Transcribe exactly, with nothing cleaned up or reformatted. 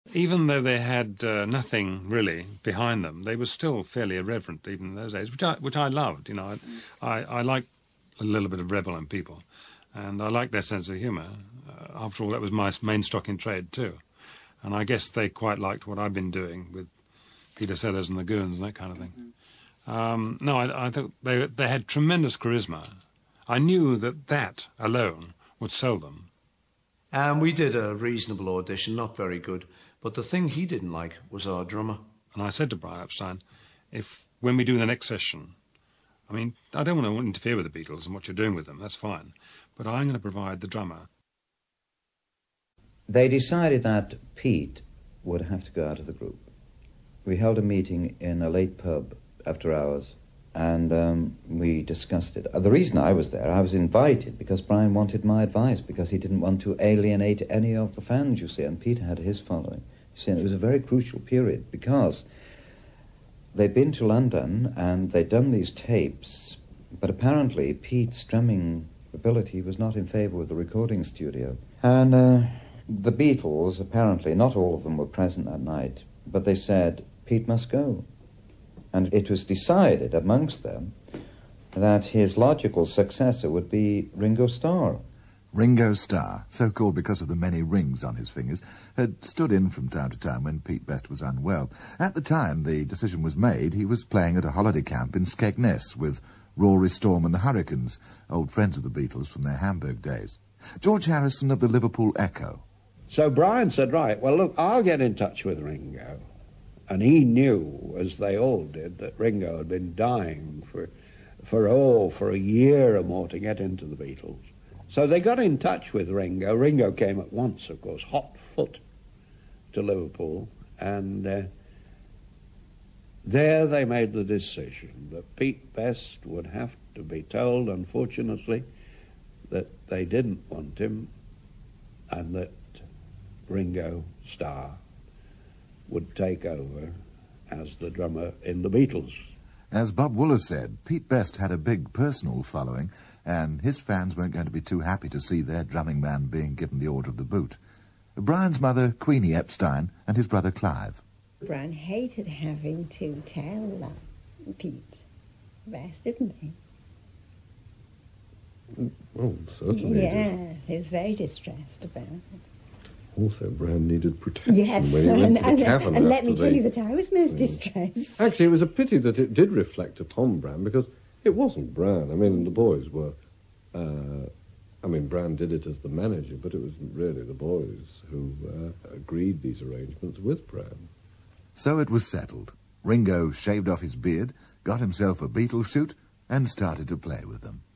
Even though they had uh, nothing really behind them, they were still fairly irreverent even in those days, which I, which I loved. You know, I, I, I like a little bit of rebel in people, and I like their sense of humour. Uh, after all, that was my main stock in trade too, and I guess they quite liked what I've been doing with Peter Sellers and the Goons and that kind of thing. Um, no, I, I think they they had tremendous charisma. I knew that that alone would sell them. And we did a reasonable audition, not very good. But the thing he didn't like was our drummer. And I said to Brian Epstein, if when we do the next session, I mean, I don't want to interfere with the Beatles and what you're doing with them, that's fine, but I'm going to provide the drummer. They decided that Pete would have to go out of the group. We held a meeting in a late pub after hours, and um, we discussed it. Uh, the reason I was there, I was invited because Brian wanted my advice, because he didn't want to alienate any of the fans, you see, and Pete had his following. You see, and it was a very crucial period, because they'd been to London and they'd done these tapes, but apparently Pete's drumming ability was not in favour of the recording studio. And uh, the Beatles, apparently, not all of them were present that night, but they said, Pete must go. And it was decided amongst them that his logical successor would be Ringo Starr. Ringo Starr, so called because of the many rings on his fingers, had stood in from time to time when Pete Best was unwell. At the time the decision was made, he was playing at a holiday camp in Skegness with Rory Storm and the Hurricanes, old friends of the Beatles from their Hamburg days. George Harrison of the Liverpool Echo. So Brian said, right, well, look, I'll get in touch with Ringo. And he knew, as they all did, that Ringo had been dying for, for oh, for a year or more to get into the Beatles. So they got in touch with Ringo. Ringo came at once, of course, hot foot to Liverpool. And uh, there they made the decision that Pete Best would have to be told, unfortunately, that they didn't want him and that Ringo Starr would take over as the drummer in the Beatles. As Bob Wooler said, Pete Best had a big personal following, and his fans weren't going to be too happy to see their drumming man being given the order of the boot. Brian's mother, Queenie Epstein, and his brother Clive. Brian hated having to tell that Pete Best, didn't he? Oh, certainly. Yes, he was very distressed about it. Also, Brian needed protection yes, when he went and, to the and, cavern. and let me after tell they... you that I was most Mm. distressed. Actually, it was a pity that it did reflect upon Bran, because it wasn't Bran. I mean, the boys were... Uh, I mean, Bran did it as the manager, but it was really the boys who uh, agreed these arrangements with Bran. So it was settled. Ringo shaved off his beard, got himself a Beatles suit, and started to play with them.